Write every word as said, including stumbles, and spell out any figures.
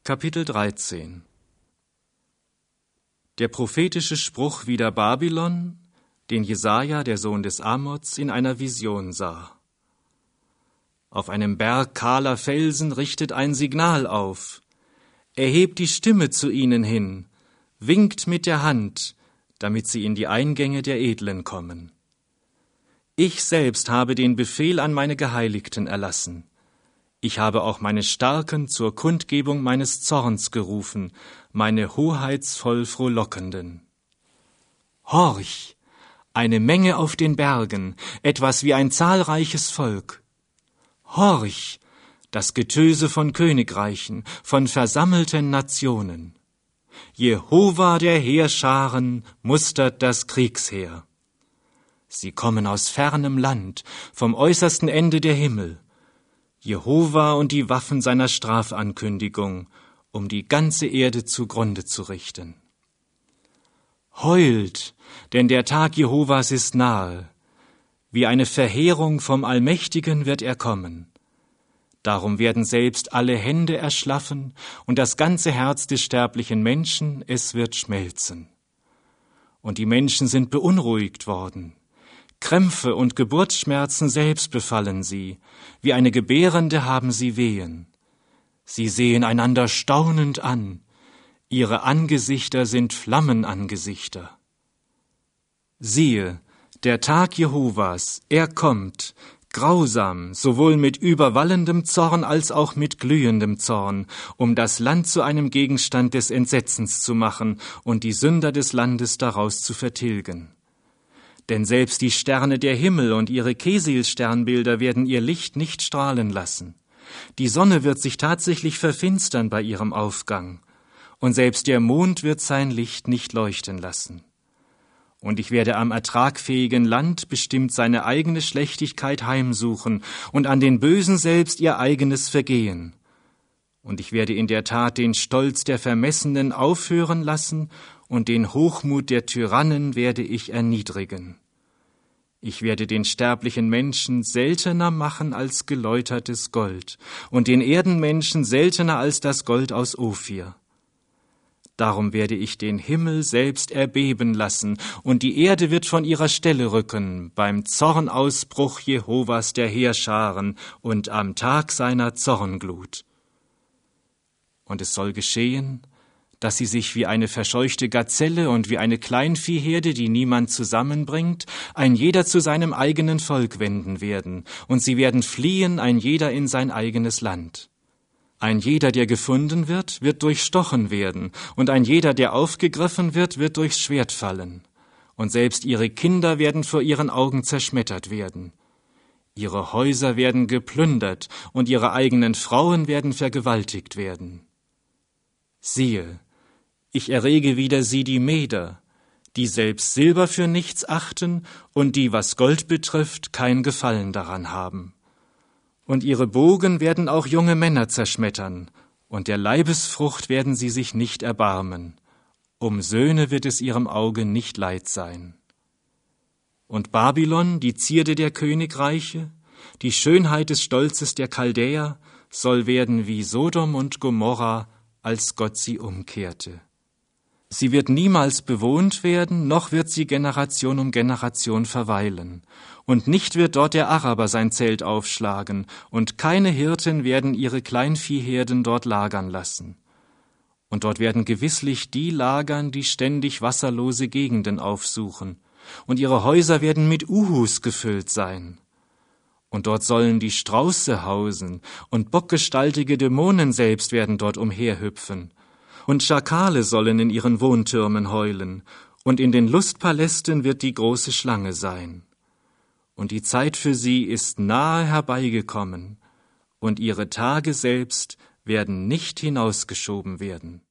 Kapitel dreizehn. Der prophetische Spruch wider Babylon, den Jesaja, der Sohn des Amoz, in einer Vision sah. Auf einem Berg kahler Felsen richtet ein Signal auf. Erhebt die Stimme zu ihnen hin, winkt mit der Hand, damit sie in die Eingänge der Edlen kommen. Ich selbst habe den Befehl an meine Geheiligten erlassen. Ich habe auch meine Starken zur Kundgebung meines Zorns gerufen, meine hoheitsvoll Frohlockenden. Horch, eine Menge auf den Bergen, etwas wie ein zahlreiches Volk. Horch, das Getöse von Königreichen, von versammelten Nationen. Jehova der Heerscharen mustert das Kriegsheer. Sie kommen aus fernem Land, vom äußersten Ende der Himmel. Jehova und die Waffen seiner Strafankündigung, um die ganze Erde zugrunde zu richten. Heult, denn der Tag Jehovas ist nahe. Wie eine Verheerung vom Allmächtigen wird er kommen. Darum werden selbst alle Hände erschlaffen und das ganze Herz des sterblichen Menschen, es wird schmelzen. Und die Menschen sind beunruhigt worden. Krämpfe und Geburtsschmerzen selbst befallen sie, wie eine Gebärende haben sie Wehen. Sie sehen einander staunend an, ihre Angesichter sind Flammenangesichter. Siehe, der Tag Jehovas, er kommt, grausam, sowohl mit überwallendem Zorn als auch mit glühendem Zorn, um das Land zu einem Gegenstand des Entsetzens zu machen und die Sünder des Landes daraus zu vertilgen. Denn selbst die Sterne der Himmel und ihre Kesil-Sternbilder werden ihr Licht nicht strahlen lassen. Die Sonne wird sich tatsächlich verfinstern bei ihrem Aufgang, und selbst der Mond wird sein Licht nicht leuchten lassen. Und ich werde am ertragfähigen Land bestimmt seine eigene Schlechtigkeit heimsuchen und an den Bösen selbst ihr eigenes Vergehen. Und ich werde in der Tat den Stolz der Vermessenen aufhören lassen und den Hochmut der Tyrannen werde ich erniedrigen. Ich werde den sterblichen Menschen seltener machen als geläutertes Gold und den Erdenmenschen seltener als das Gold aus Ophir. Darum werde ich den Himmel selbst erbeben lassen, und die Erde wird von ihrer Stelle rücken, beim Zornausbruch Jehovas der Heerscharen und am Tag seiner Zornglut. Und es soll geschehen, dass sie sich wie eine verscheuchte Gazelle und wie eine Kleinviehherde, die niemand zusammenbringt, ein jeder zu seinem eigenen Volk wenden werden, und sie werden fliehen, ein jeder in sein eigenes Land. Ein jeder, der gefunden wird, wird durchstochen werden, und ein jeder, der aufgegriffen wird, wird durchs Schwert fallen. Und selbst ihre Kinder werden vor ihren Augen zerschmettert werden. Ihre Häuser werden geplündert, und ihre eigenen Frauen werden vergewaltigt werden. Siehe, ich errege wider sie die Meder, die selbst Silber für nichts achten und die, was Gold betrifft, kein Gefallen daran haben. Und ihre Bogen werden auch junge Männer zerschmettern, und der Leibesfrucht werden sie sich nicht erbarmen. Um Söhne wird es ihrem Auge nicht leid sein. Und Babylon, die Zierde der Königreiche, die Schönheit des Stolzes der Chaldäer, soll werden wie Sodom und Gomorra, als Gott sie umkehrte. Sie wird niemals bewohnt werden, noch wird sie Generation um Generation verweilen. Und nicht wird dort der Araber sein Zelt aufschlagen, und keine Hirten werden ihre Kleinviehherden dort lagern lassen. Und dort werden gewisslich die lagern, die ständig wasserlose Gegenden aufsuchen, und ihre Häuser werden mit Uhus gefüllt sein. Und dort sollen die Strauße hausen, und bockgestaltige Dämonen selbst werden dort umherhüpfen. Und Schakale sollen in ihren Wohntürmen heulen, und in den Lustpalästen wird die große Schlange sein. Und die Zeit für sie ist nahe herbeigekommen, und ihre Tage selbst werden nicht hinausgeschoben werden.